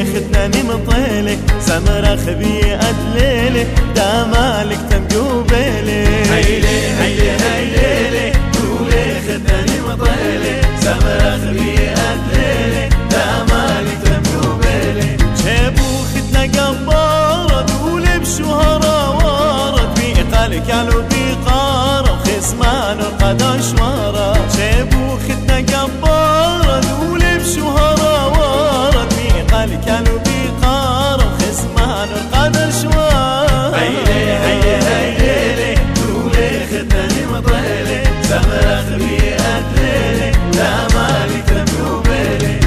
خدناني مطيلة سمرة خبيئة ليلة دامالك تمجوبيلة هيلي هيلي هيلي قولي خدناني مطيلة سمرة خبيئة ليلة دامالك تمجوبيلة شابو خدنا قبارة قولي بشهرة وارد بيقالك يعلو بيقارة وخصمان القدا شوارة شابو خدنا قبارة قولي بشهرة وارد بيقالك يعلو بيقارة وخصمان القدا شوارة هيلي هيلي هيلي قولي خدناني مطيلة سمرة خبيئة ليلة دامالك تمجوبيلة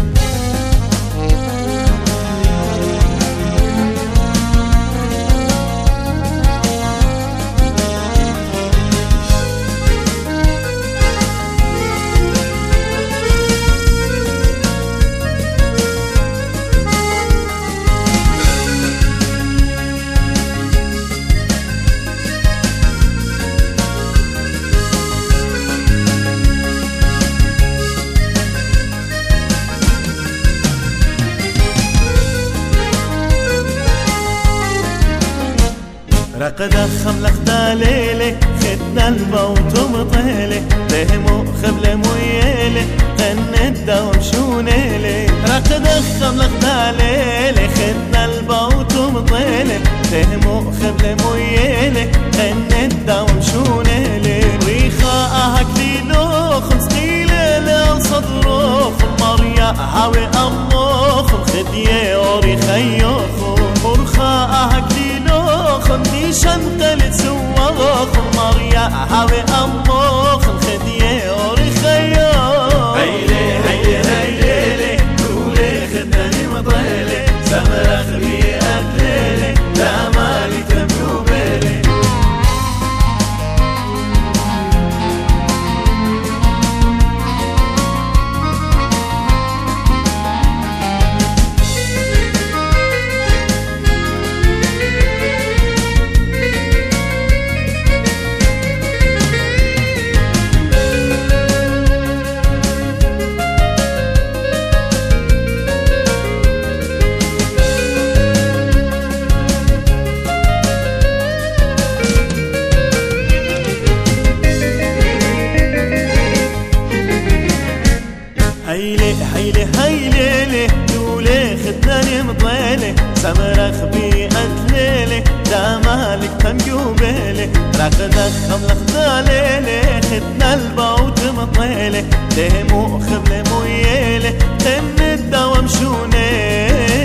رقد الخملق داليلة خدنا البوت ومطيلة بهمو خبلة مويلة قنت دوم شونيلة رقد الخملق داليلة خدنا البوت ومطيلة بهمو خبلة مويلة قنت دوم شونيلة ريخا أهك ليلو خمس قيلة لصدرو مريا هاوي أمو خديه وريخا يوخو ورخا أهك ليلو خمني شنقلت سواغ مريا هاوي أموخ الخديه ورخيو هيلي هيلي هيلي قولي خدناني مطيلة سمرة خبيئة ليلة دامالي تمجوبيلة هيلي هيلي هيلي دولي خدناني مطيلة سمرة خبيئة ليلة دامالك تمجوبيلة راقد الخملق داليلة خدنا البوت مطيلة ديمو خبلة مويلة قنت دوم شونيلة